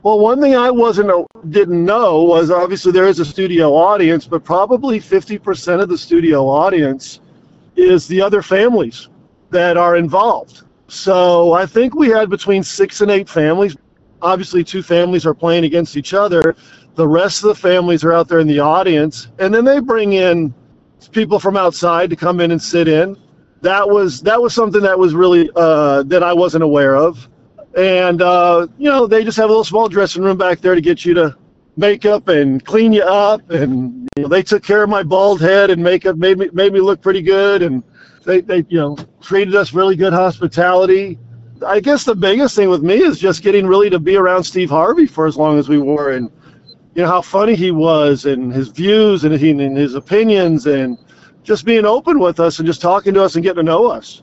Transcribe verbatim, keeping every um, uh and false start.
Well, one thing I wasn't didn't know was obviously there is a studio audience, but probably fifty percent of the studio audience is the other families that are involved. So I think we had between six and eight families. Obviously, two families are playing against each other. The rest of the families are out there in the audience, and then they bring in people from outside to come in and sit in. That was that was something that was really uh, that I wasn't aware of. And, uh, you know, they just have a little small dressing room back there to get you to make up and clean you up. And you know, they took care of my bald head and makeup, made me made me look pretty good. And they, they, you know, treated us really good hospitality. I guess the biggest thing with me is just getting really to be around Steve Harvey for as long as we were. And, you know, how funny he was and his views and, he, and his opinions and just being open with us and just talking to us and getting to know us.